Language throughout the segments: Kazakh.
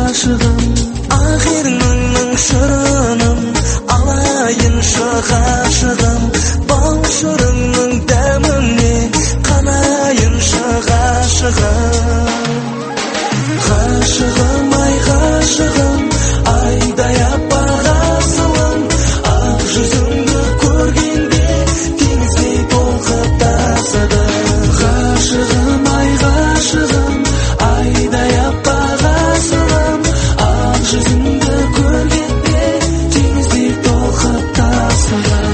ғашығым, ақеріңнің шырынын алайыншы ғашығым, бал шырыңның дәміне қанайыншы ғашығым. Ғашығым, ай ғашығым, айдай аппақ асылым, ақ жүзіңді көргенде теңіздей толқып тасыдым. Ғашығым, ай ғашығым, айдай аппақ асылым, ақ жүзіңді көргенде теңіздей толқып тасыдым.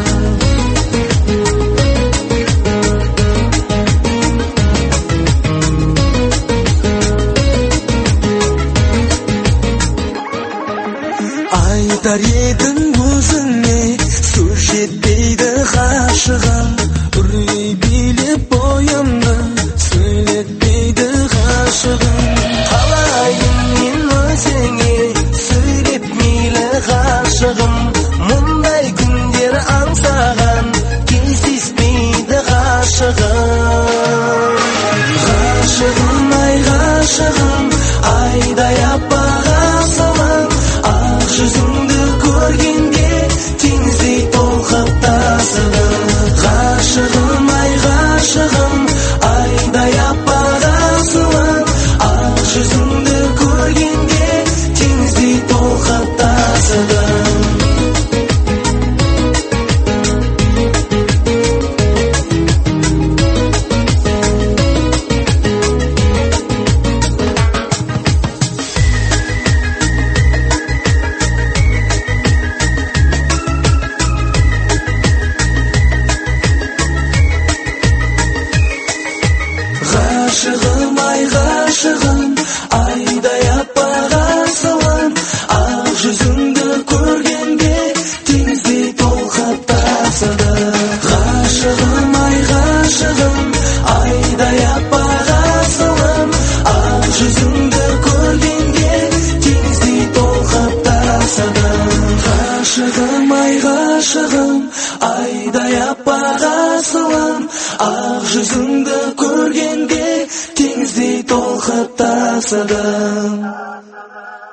Айтар едім өзіңе сөз жетпейді ғашығым, үрей билеп бойымды сөйлетпейді ғашығым. Қалайын мен өзіңе сөйлеп мейлі ғашығым, мұндай күндер аңсаған кездеспейді ғашығым. Ғашығым, ай ғашығым, айдай аппақ асылым, ақ жүзіңді көргенде теңіздей толқып тасыдым. Ғашығым, ай ғашығым, айдай аппақ асылым, ақ жүзіңді көргенде теңіздей толқып тасыдым. Ғашығым, ай ғашығым, айдай аппақ асылым, ақ жүзіңді көргенде теңіздей толқып тасыдым. Ғашығым, ай ғашығым, айдай аппақ асылым, ақ жүзіңді көргенде теңіздей толқып тасыдым. Ғашығым, ай ғашығым, айдай аппақ асылым, ақ жүзіңді көргенде теңіздей толқып тасыдым.